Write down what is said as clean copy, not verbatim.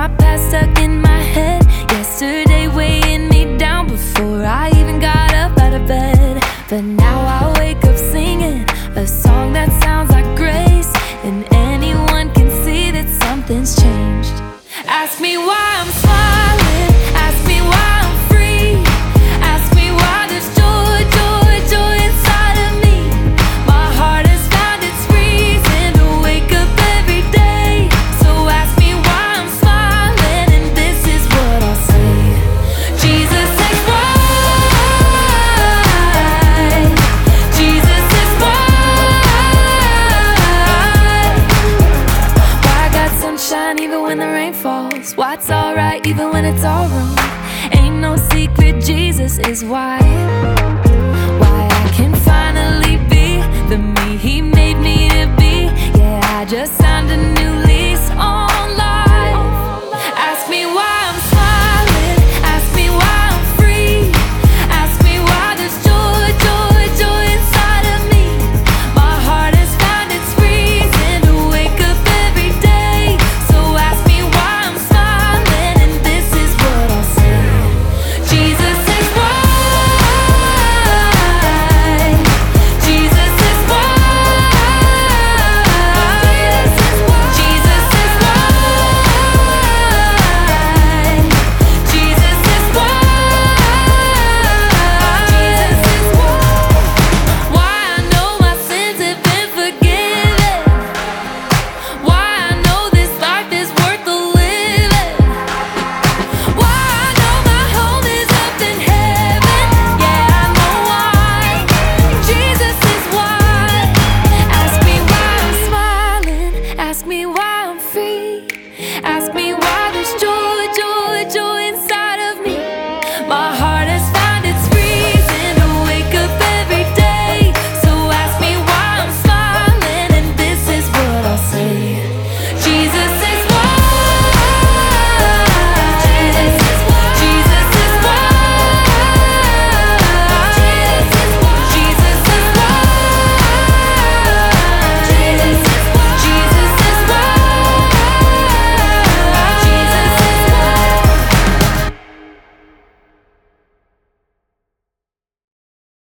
my past stuck in my head. Yesterday weighing me down before I even got up out of bed. But now I wake up singing a song that sounds like grace, and anyone can see that something's changed. Ask me why I'm smiling, ask me why I'm free, ask me why there's joy, joy, joy inside of me. My heart has found its reason to wake up every day. So ask me why I'm smiling, and this is what I'll say: Jesus is right, Jesus is right. Why I got sunshine even when the rain falls? Why it's alright even when it's all wrong? Ain't no secret, Jesus is why.